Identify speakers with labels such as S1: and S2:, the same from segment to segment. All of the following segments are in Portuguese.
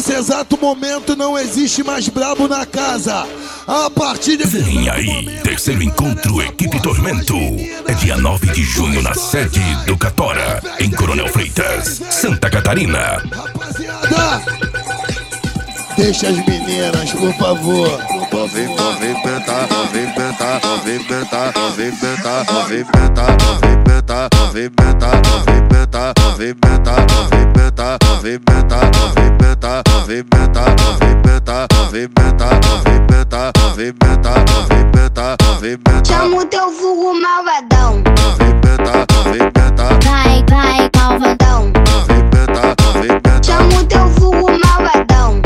S1: Nesse exato momento não existe mais brabo na casa. A partir de...
S2: Vem aí, terceiro encontro Equipe Tormento. É dia 9 de junho na sede do Catora, em Coronel Freitas, Santa Catarina.
S1: Rapaziada, deixa as meninas, por favor.
S3: Movimentar.
S4: Chama o teu vulgo malvadão. Vai, malvadão. Chama o teu vulgo malvadão.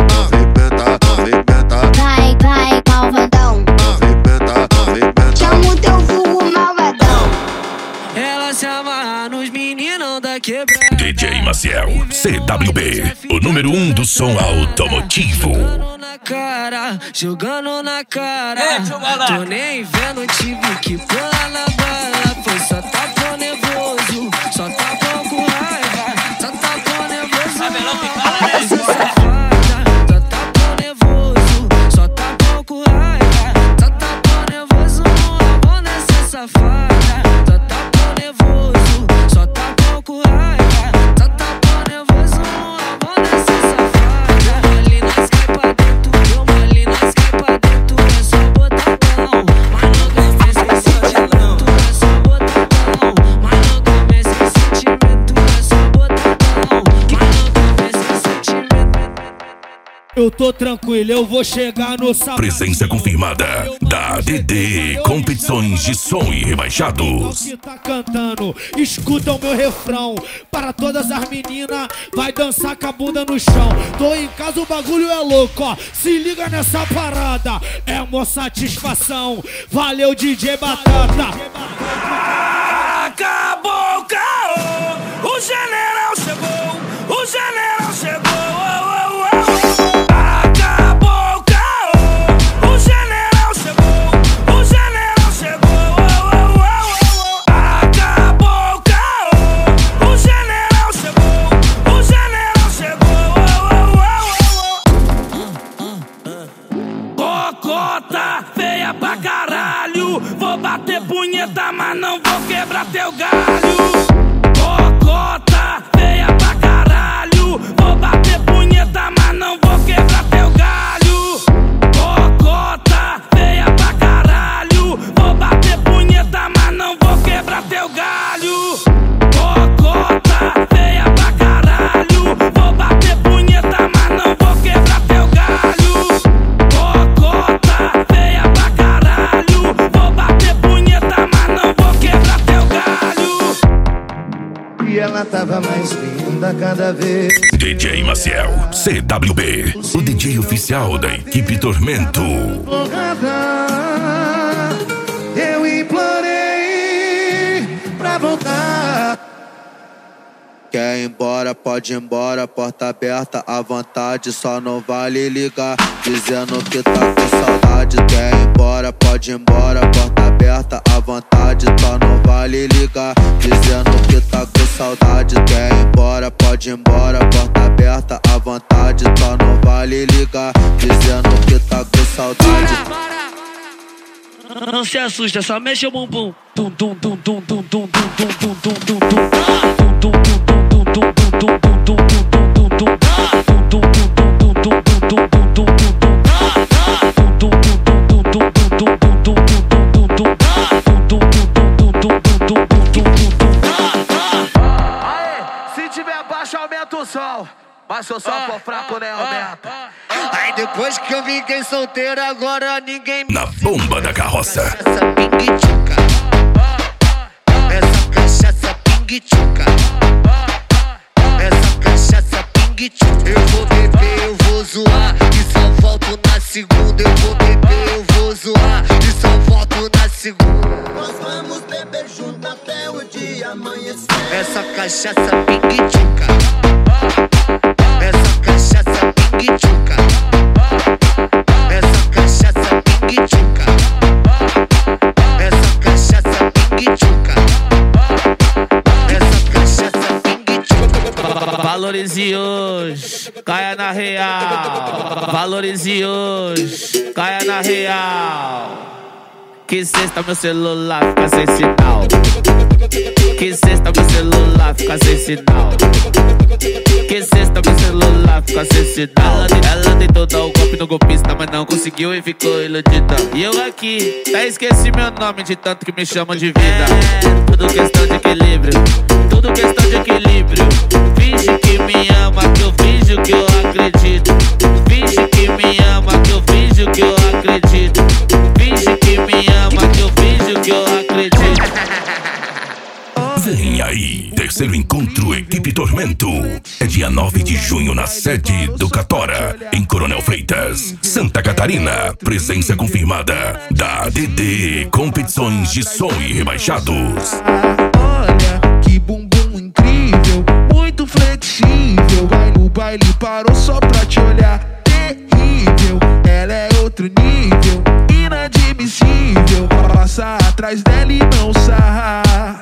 S4: Vai, malvadão. Chama o teu vulgo malvadão.
S5: Ela se amarra nos meninos da quebrada.
S2: DJ Maciel, CWB, o número 1 do som automotivo.
S5: Jogando na cara, tô nem vendo, tive que pular na bala. Foi só tapão nervoso, só tapão com raiva, só tapão nervoso. Essa safada, só tapão nervoso, só tapão com raiva, só tapão nervoso. Amor nessa safada, só tapão nervoso, só tapão com raiva, só tapão nervoso. Amor nessa safada, ali nas cai pra dentro.
S6: Eu tô tranquilo, eu vou chegar no sábado.
S2: Presença confirmada da DD Competições de Som e Rebaixados.
S6: Que tá cantando, escuta o meu refrão. Para todas as meninas, vai dançar com a bunda no chão. Tô em casa, o bagulho é louco, ó. Se liga nessa parada, é uma satisfação. Valeu, DJ Batata.
S5: Acabou o caô, o general chegou, o general chegou. Feia pra caralho, vou bater punheta, mas não vou quebrar teu galho. Cocota, feia pra caralho, vou bater punheta, mas não vou quebrar teu galho. Cocota, feia pra caralho, vou bater punheta, mas não vou quebrar teu galho. Cocota, feia pra caralho, vou bater punheta, mas não vou quebrar teu galho. Cocota, feia pra caralho, vou bater punheta, mas não vou quebrar teu galho.
S3: E ela tava mais linda cada vez.
S2: DJ Maciel, CWB, o DJ oficial da Equipe Tormento.
S3: Eu implorei pra voltar. Quer ir embora, pode ir embora, porta aberta à vontade, só não vale ligar, dizendo que tá com saudade. Quer ir embora, pode ir embora, porta aberta à vontade, só não vale ligar, dizendo que tá com saudade. Quer ir embora, pode ir embora, porta aberta à vontade, só não vale ligar, dizendo que tá com saudade.
S5: Não se assusta, só mexe o bumbum. Tum tum tum tum tum tum tum tum tum tum tum tum se tiver baixo, aumenta o som. Mas se o som for fraco, né, aumenta.
S3: Aí depois que eu fiquei solteiro, agora ninguém me...
S2: Na bomba da carroça.
S3: Essa pingue-tchuca, essa cachaça pingue-tchuca, essa cachaça pingue-tchuca. Eu vou beber, eu vou zoar, e só volto na segunda. Eu vou beber, eu vou zoar, e só volto na segunda. Nós vamos beber junto até o dia amanhecer. Essa cachaça pingue-tchuca, essa cachaça pingue-tchuca, essa cachaça pingue-tchuca, essa cachaça pingue-tchuca, essa cachaça pingue-tchuca.
S7: Valorize hoje, caia na real. Valorize hoje, caia na real. Que sexta meu celular fica sem sinal. Que sexta meu celular fica sem sinal. Que sexta meu celular fica sem sinal. Ela tentou dar o golpe no golpista, mas não conseguiu e ficou iludida. E eu aqui, até esqueci meu nome de tanto que me chamam de vida. Tudo questão de equilíbrio, tudo questão de equilíbrio. Finge que me ama, que eu finjo que eu acredito. Finge que me ama, que eu finjo que eu acredito. Finge que me ama, que eu finjo que eu acredito.
S2: Vem aí, terceiro encontro Equipe Tormento. É dia 9 de junho na sede do Catora, em Coronel Freitas, Santa Catarina. Presença confirmada da ADD Competições de Som e Rebaixados.
S8: Olha que bumbum incrível, muito flexível. Vai no baile, parou só pra te olhar. Terrível, ela é outro nível, inadmissível. Passa atrás dela e não sarra.